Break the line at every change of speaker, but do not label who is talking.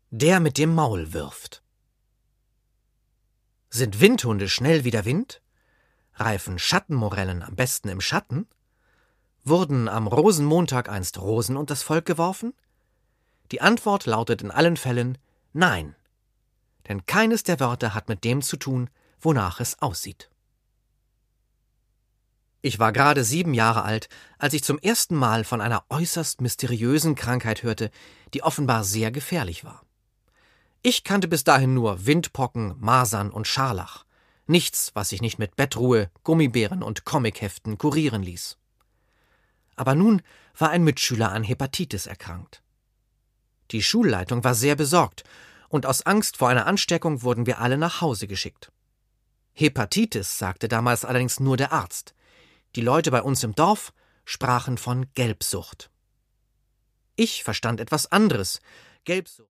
Der mit dem Maul wirft. Sind Windhunde schnell wie der Wind? Reifen Schattenmorellen am besten im Schatten? Wurden am Rosenmontag einst Rosen unter das Volk geworfen? Die Antwort lautet in allen Fällen nein. Denn keines der Wörter hat mit dem zu tun, wonach es aussieht. Ich war gerade 7 Jahre alt, als ich zum ersten Mal von einer äußerst mysteriösen Krankheit hörte, die offenbar sehr gefährlich war. Ich kannte bis dahin nur Windpocken, Masern und Scharlach. Nichts, was sich nicht mit Bettruhe, Gummibären und Comicheften kurieren ließ. Aber nun war ein Mitschüler an Hepatitis erkrankt. Die Schulleitung war sehr besorgt und aus Angst vor einer Ansteckung wurden wir alle nach Hause geschickt. Hepatitis sagte damals allerdings nur der Arzt. Die Leute bei uns im Dorf sprachen von Gelbsucht. Ich verstand etwas anderes. Gelbsucht